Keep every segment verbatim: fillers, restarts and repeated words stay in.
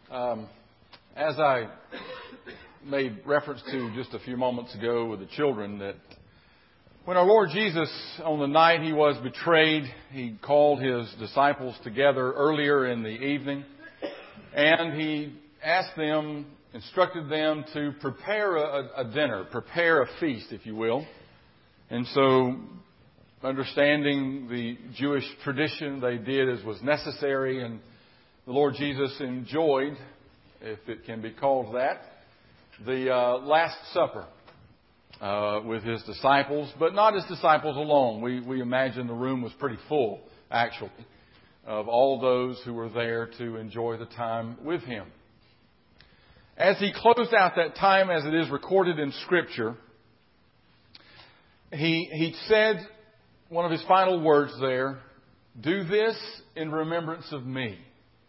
Um, as I made reference to just a few moments ago with the children, that when our Lord Jesus, on the night He was betrayed, He called His disciples together earlier in the evening, and He asked them, instructed them to prepare a, a dinner, prepare a feast, if you will. And so, understanding the Jewish tradition, they did as was necessary, and the Lord Jesus enjoyed, if it can be called that, the uh, Last Supper uh, with His disciples, but not His disciples alone. We, we imagine the room was pretty full, actually, of all those who were there to enjoy the time with Him. As He closed out that time, as it is recorded in Scripture, He, he said one of His final words there, "Do this in remembrance of me."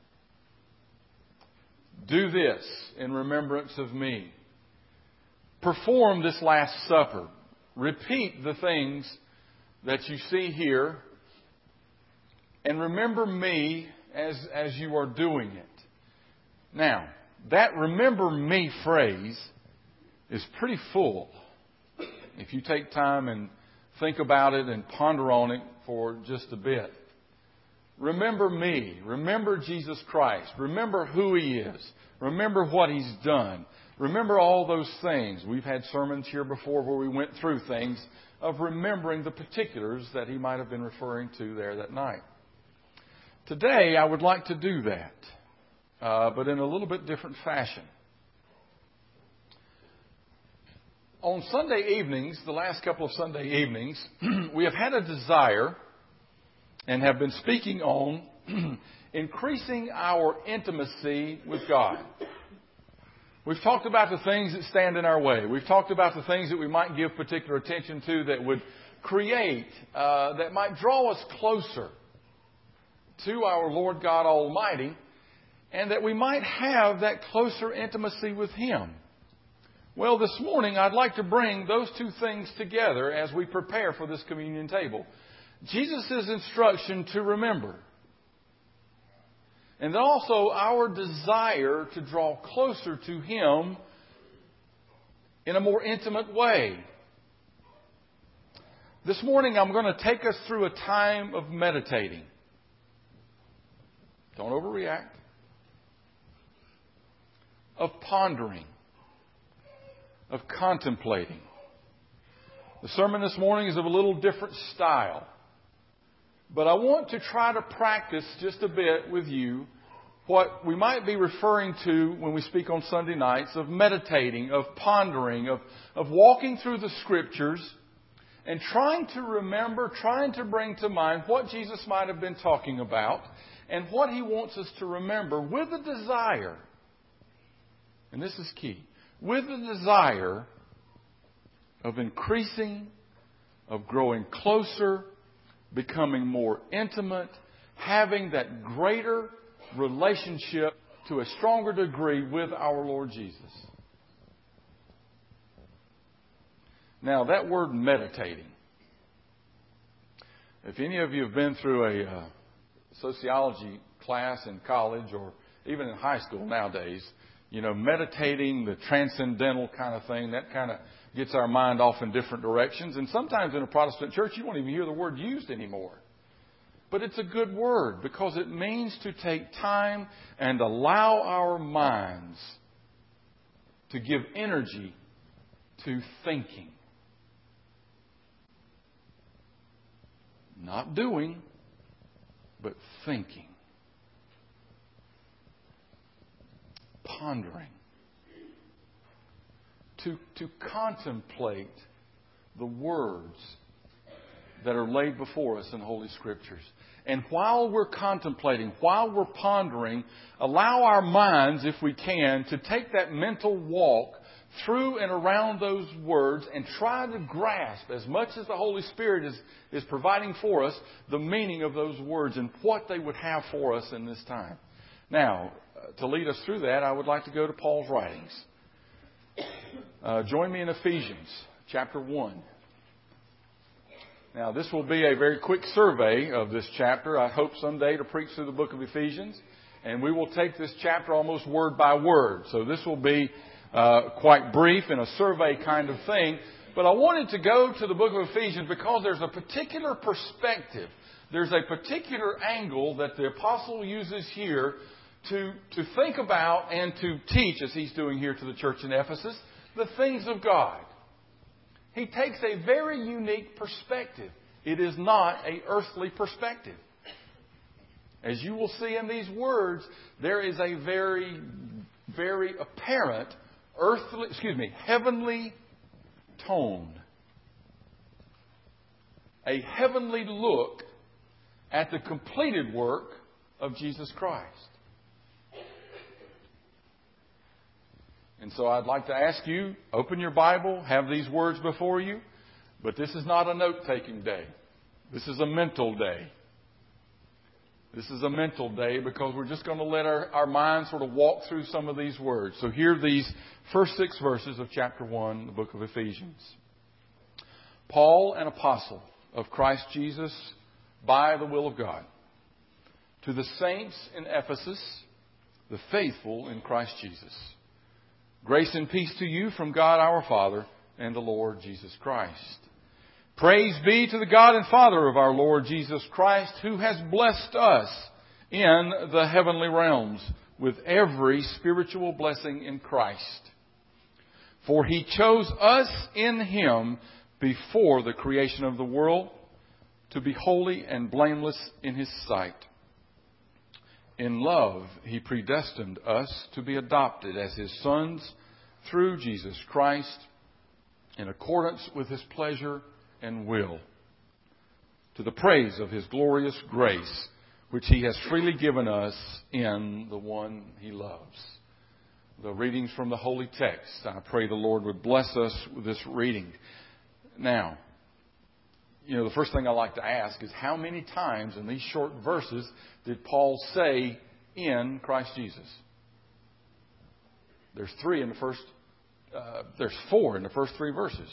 Do this in remembrance of me. Perform this Last Supper. Repeat the things that you see here. And remember me as, as you are doing it. Now, that remember me phrase is pretty full. If you take time and think about it and ponder on it for just a bit. Remember me. Remember Jesus Christ. Remember who He is. Remember what He's done. Remember all those things. We've had sermons here before where we went through things of remembering the particulars that He might have been referring to there that night. Today, I would like to do that, uh, but in a little bit different fashion. On Sunday evenings, the last couple of Sunday evenings, we have had a desire and have been speaking on increasing our intimacy with God. We've talked about the things that stand in our way. We've talked about the things that we might give particular attention to that would create, uh, that might draw us closer to our Lord God Almighty, and that we might have that closer intimacy with Him. Well, this morning I'd like to bring those two things together as we prepare for this communion table. Jesus' instruction to remember. And then also our desire to draw closer to Him in a more intimate way. This morning I'm going to take us through a time of meditating. Don't overreact. Of pondering. Of contemplating. The sermon this morning is of a little different style. But I want to try to practice just a bit with you what we might be referring to when we speak on Sunday nights of meditating, of pondering, of, of walking through the Scriptures and trying to remember, trying to bring to mind what Jesus might have been talking about and what He wants us to remember with a desire, and this is key, with a desire of increasing, of growing closer, becoming more intimate, having that greater relationship to a stronger degree with our Lord Jesus. Now, that word meditating. If any of you have been through a uh, sociology class in college or even in high school nowadays, you know, meditating, the transcendental kind of thing, that kind of gets our mind off in different directions. And sometimes in a Protestant church, you won't even hear the word used anymore. But it's a good word because it means to take time and allow our minds to give energy to thinking. Not doing, but thinking. Pondering. To, to contemplate the words that are laid before us in Holy Scriptures. And while we're contemplating, while we're pondering, allow our minds, if we can, to take that mental walk through and around those words and try to grasp, as much as the Holy Spirit is, is providing for us, the meaning of those words and what they would have for us in this time. Now, to lead us through that, I would like to go to Paul's writings. Uh, join me in Ephesians chapter one. Now, this will be a very quick survey of this chapter. I hope someday to preach through the book of Ephesians. And we will take this chapter almost word by word. So this will be uh, quite brief and a survey kind of thing. But I wanted to go to the book of Ephesians because there's a particular perspective. There's a particular angle that the apostle uses here to, to think about and to teach, as he's doing here to the church in Ephesus, the things of God. He takes a very unique perspective. It is not an earthly perspective. As you will see in these words, there is a very, very apparent earthly, excuse me, heavenly tone. A heavenly look at the completed work of Jesus Christ. And so I'd like to ask you, open your Bible, have these words before you, but this is not a note-taking day. This is a mental day. This is a mental day because we're just going to let our, our minds sort of walk through some of these words. So hear these first six verses of chapter one, the book of Ephesians. Paul, an apostle of Christ Jesus, by the will of God, to the saints in Ephesus, the faithful in Christ Jesus. Grace and peace to you from God our Father and the Lord Jesus Christ. Praise be to the God and Father of our Lord Jesus Christ, who has blessed us in the heavenly realms with every spiritual blessing in Christ. For He chose us in Him before the creation of the world to be holy and blameless in His sight. In love, He predestined us to be adopted as His sons through Jesus Christ in accordance with His pleasure and will, to the praise of His glorious grace, which He has freely given us in the one He loves. The readings from the holy text. I pray the Lord would bless us with this reading. Now, you know, the first thing I like to ask is how many times in these short verses did Paul say in Christ Jesus? There's three in the first, uh, there's four in the first three verses.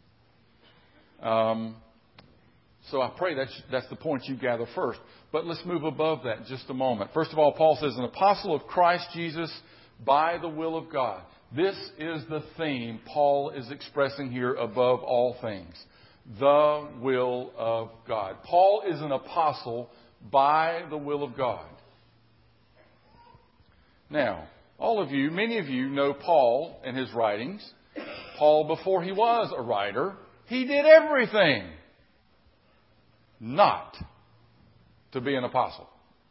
Um, so I pray that's, that's the point you gather first. But let's move above that in just a moment. First of all, Paul says, an apostle of Christ Jesus by the will of God. This is the theme Paul is expressing here above all things. The will of God. Paul is an apostle by the will of God. Now, all of you, many of you know Paul and his writings. Paul, before he was a writer, he did everything not to be an apostle.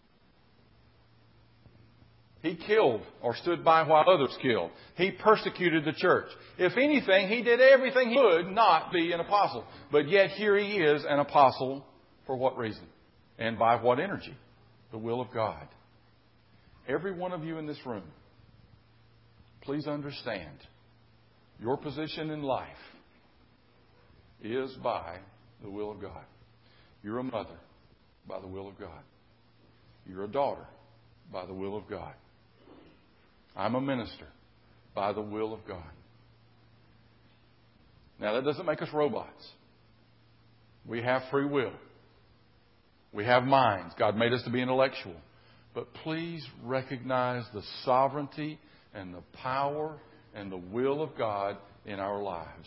He killed or stood by while others killed. He persecuted the church. If anything, he did everything he could not be an apostle. But yet here he is an apostle for what reason? And by what energy? The will of God. Every one of you in this room, please understand, your position in life is by the will of God. You're a mother by the will of God. You're a daughter by the will of God. I'm a minister by the will of God. Now, that doesn't make us robots. We have free will. We have minds. God made us to be intellectual. But please recognize the sovereignty and the power and the will of God in our lives.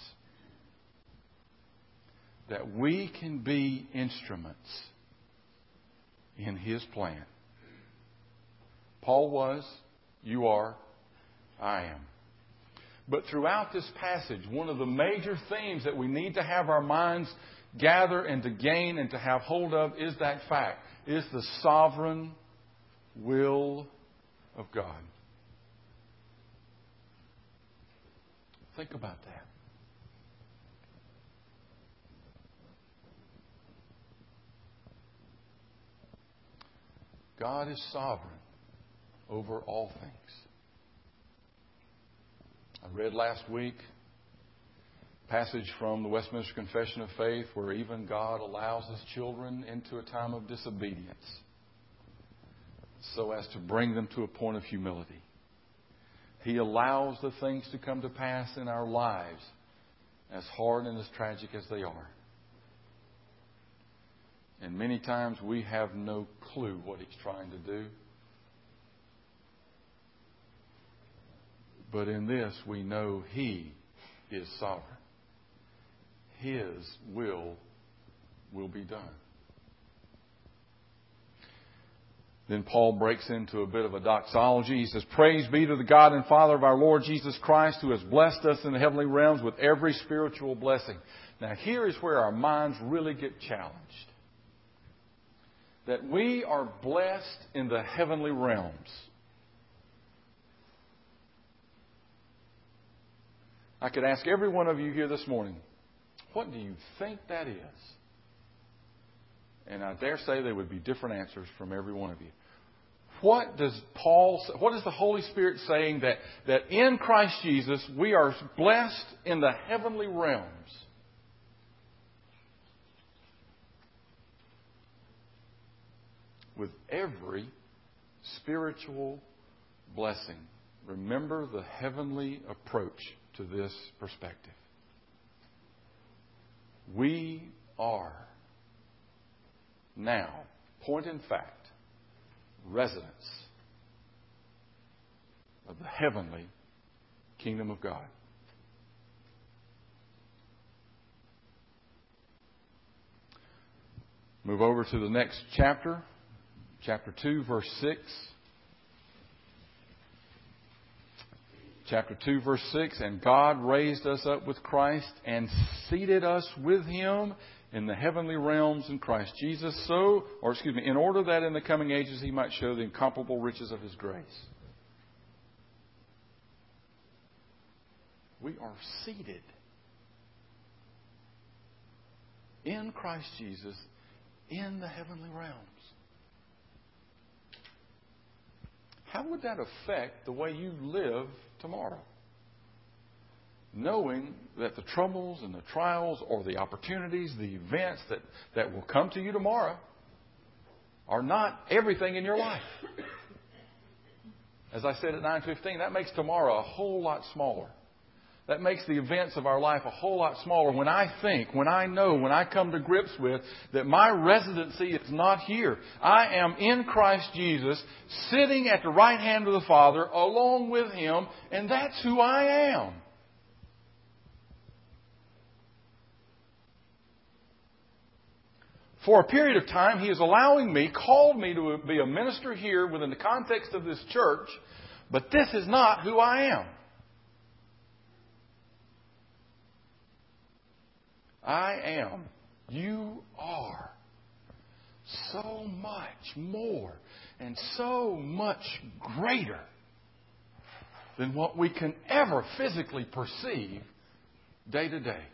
That we can be instruments in His plan. Paul was, you are, I am. But throughout this passage, one of the major themes that we need to have our minds gather and to gain and to have hold of is that fact, is the sovereign will of God. Think about that. God is sovereign over all things. I read last week a passage from the Westminster Confession of Faith where even God allows His children into a time of disobedience so as to bring them to a point of humility. He allows the things to come to pass in our lives as hard and as tragic as they are. And many times we have no clue what He's trying to do. But in this we know He is sovereign. His will will be done. Then Paul breaks into a bit of a doxology. He says, "Praise be to the God and Father of our Lord Jesus Christ, who has blessed us in the heavenly realms with every spiritual blessing." Now here is where our minds really get challenged. That we are blessed in the heavenly realms. I could ask every one of you here this morning, what do you think that is? And I dare say there would be different answers from every one of you. What does Paul, what is the Holy Spirit saying that, that in Christ Jesus we are blessed in the heavenly realms? With every spiritual blessing. Remember the heavenly approach to this perspective. We are now, point in fact, residents of the heavenly kingdom of God. Move over to the next chapter, chapter two, verse six. Chapter two, verse six, "And God raised us up with Christ and seated us with Him in the heavenly realms in Christ Jesus, so, or excuse me, in order that in the coming ages He might show the incomparable riches of His grace." We are seated in Christ Jesus in the heavenly realms. How would that affect the way you live tomorrow? Knowing that the troubles and the trials or the opportunities, the events that, that will come to you tomorrow are not everything in your life. As I said at nine fifteen, that makes tomorrow a whole lot smaller. That makes the events of our life a whole lot smaller when I think, when I know, when I come to grips with that my residency is not here. I am in Christ Jesus, sitting at the right hand of the Father along with Him, and that's who I am. For a period of time, He is allowing me, called me to be a minister here within the context of this church, but this is not who I am. I am, you are so much more and so much greater than what we can ever physically perceive day to day.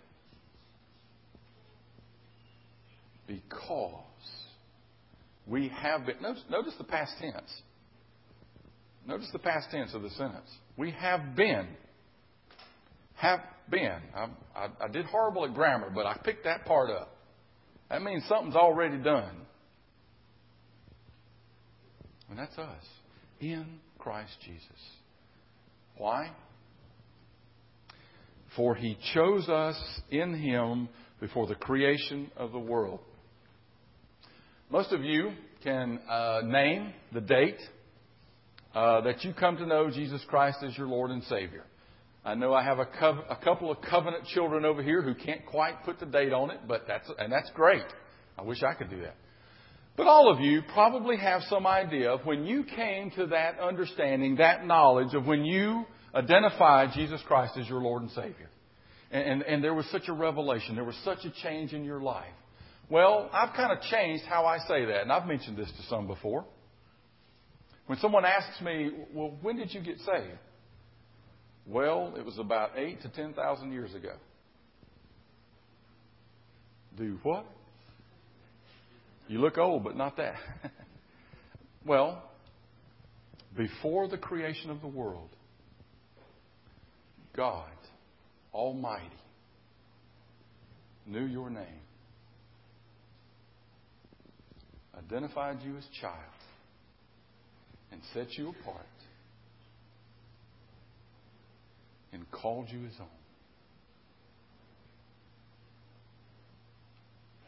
Because we have been, notice, notice the past tense. Notice the past tense of the sentence. We have been. Have been. I, I, I did horrible at grammar, but I picked that part up. That means something's already done. And that's us. In Christ Jesus. Why? For He chose us in Him before the creation of the world. Most of you can uh, name the date uh, that you come to know Jesus Christ as your Lord and Savior. I know I have a, co- a couple of covenant children over here who can't quite put the date on it, but that's and that's great. I wish I could do that. But all of you probably have some idea of when you came to that understanding, that knowledge of when you identified Jesus Christ as your Lord and Savior. And, and, and there was such a revelation. There was such a change in your life. Well, I've kind of changed how I say that. And I've mentioned this to some before. When someone asks me, well, when did you get saved? Well, it was about eight to ten thousand years ago. Do what? You look old, but not that. Well, before the creation of the world, God Almighty knew your name, identified you as child, and set you apart, and called you His own.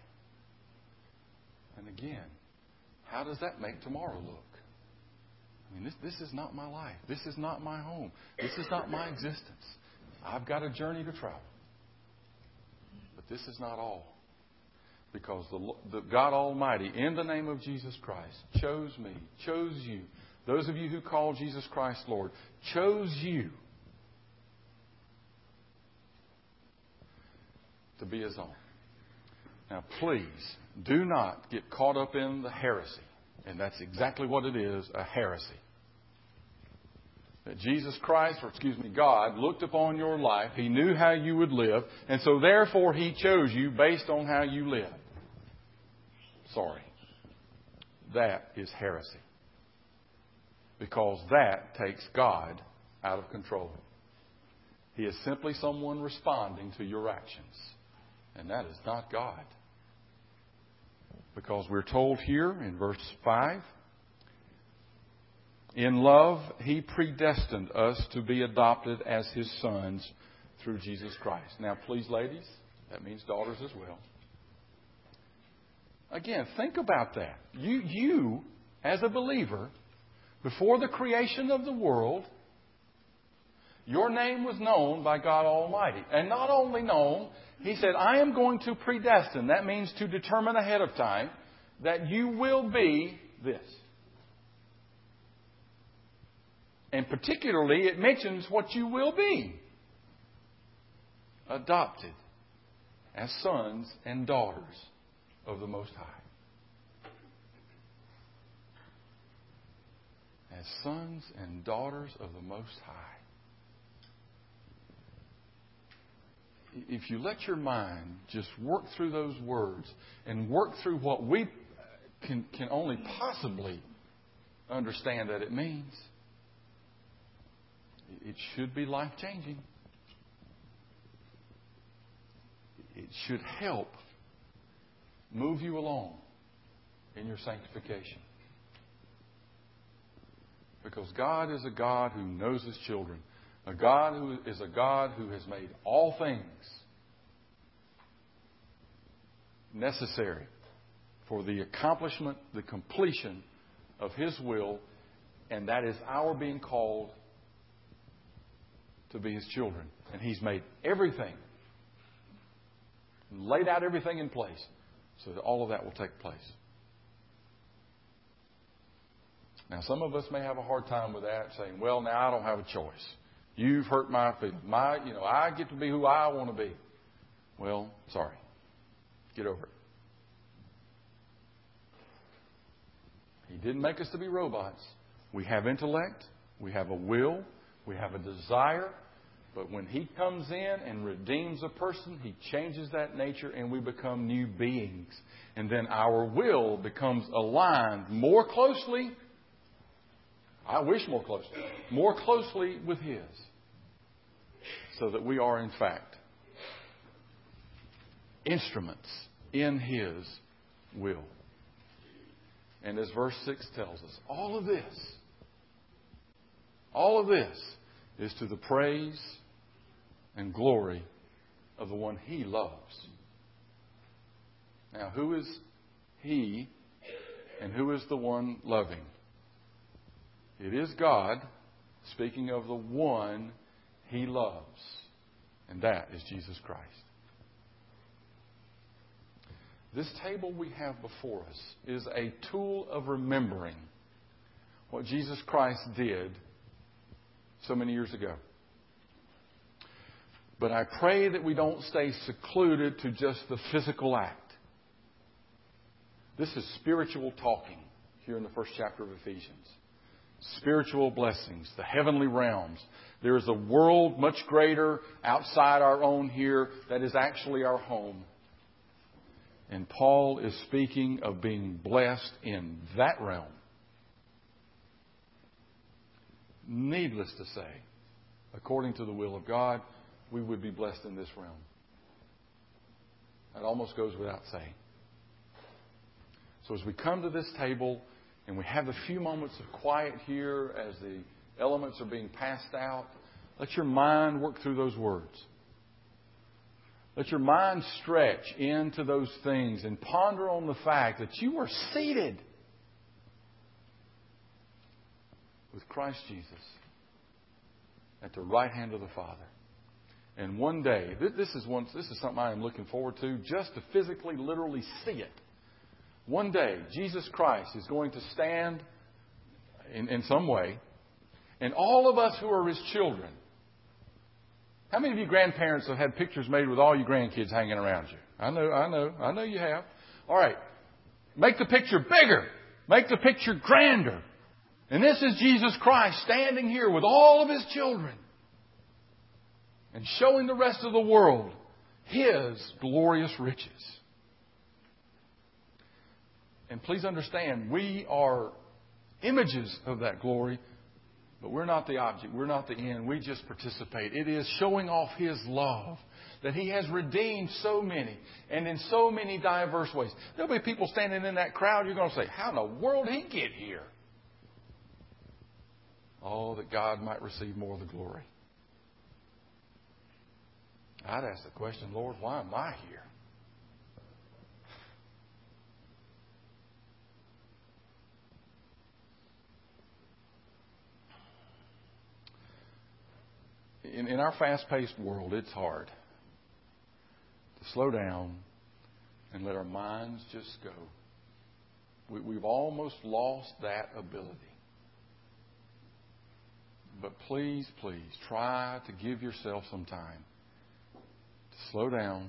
And again, how does that make tomorrow look? I mean, this, this is not my life. This is not my home. This is not my existence. I've got a journey to travel. But this is not all. Because the, the God Almighty, in the name of Jesus Christ, chose me, chose you. Those of you who call Jesus Christ Lord, chose you to be His own. Now, please, do not get caught up in the heresy. And that's exactly what it is, a heresy. That Jesus Christ, or excuse me, God, looked upon your life. He knew how you would live. And so therefore He chose you based on how you live. Sorry. That is heresy. Because that takes God out of control. He is simply someone responding to your actions. And that is not God. Because we're told here in verse five, in love, He predestined us to be adopted as His sons through Jesus Christ. Now, please, ladies, that means daughters as well. Again, think about that. You, you, as a believer, before the creation of the world, your name was known by God Almighty. And not only known, He said, I am going to predestine. That means to determine ahead of time that you will be this. And particularly, it mentions what you will be. Adopted as sons and daughters of the Most High. As sons and daughters of the Most High. If you let your mind just work through those words and work through what we can, can only possibly understand that it means, it should be life-changing. It should help move you along in your sanctification. Because God is a God who knows His children. A God who is a God who has made all things necessary for the accomplishment, the completion of His will, and that is our being called to be His children. And He's made everything, laid out everything in place so that all of that will take place. Now, some of us may have a hard time with that, saying, well, now I don't have a choice. You've hurt my feelings. My, you know, I get to be who I want to be. Well, sorry. Get over it. He didn't make us to be robots. We have intellect. We have a will. We have a desire. But when He comes in and redeems a person, He changes that nature and we become new beings. And then our will becomes aligned more closely, I wish more closely, more closely with His. So that we are, in fact, instruments in His will. And as verse six tells us, all of this, all of this is to the praise and glory of the one He loves. Now, who is He and who is the one loving? It is God, speaking of the one He loves. And that is Jesus Christ. This table we have before us is a tool of remembering what Jesus Christ did so many years ago. But I pray that we don't stay secluded to just the physical act. This is spiritual talking here in the first chapter of Ephesians. Spiritual blessings, the heavenly realms. There is a world much greater outside our own here that is actually our home. And Paul is speaking of being blessed in that realm. Needless to say, according to the will of God, we would be blessed in this realm. That almost goes without saying. So as we come to this table and we have a few moments of quiet here as the elements are being passed out, let your mind work through those words. Let your mind stretch into those things and ponder on the fact that you are seated with Christ Jesus at the right hand of the Father. And one day, this is one, this is something I am looking forward to, just to physically, literally see it. One day, Jesus Christ is going to stand in, in some way, and all of us who are His children. How many of you grandparents have had pictures made with all your grandkids hanging around you? I know, I know, I know you have. All right. Make the picture bigger. Make the picture grander. And this is Jesus Christ standing here with all of His children and showing the rest of the world His glorious riches. And please understand, we are images of that glory, but we're not the object. We're not the end. We just participate. It is showing off His love, that He has redeemed so many and in so many diverse ways. There'll be people standing in that crowd. You're going to say, how in the world did He get here? Oh, that God might receive more of the glory. I'd ask the question, Lord, why am I here? In, in our fast-paced world, it's hard to slow down and let our minds just go. We, we've almost lost that ability. But please, please, try to give yourself some time to slow down,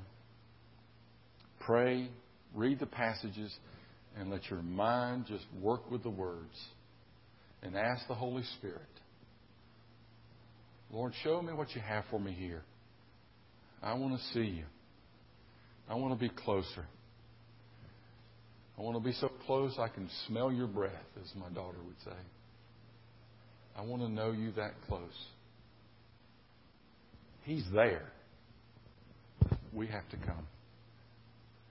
pray, read the passages, and let your mind just work with the words. And ask the Holy Spirit, Lord, show me what you have for me here. I want to see you. I want to be closer. I want to be so close I can smell your breath, as my daughter would say. I want to know you that close. He's there. We have to come.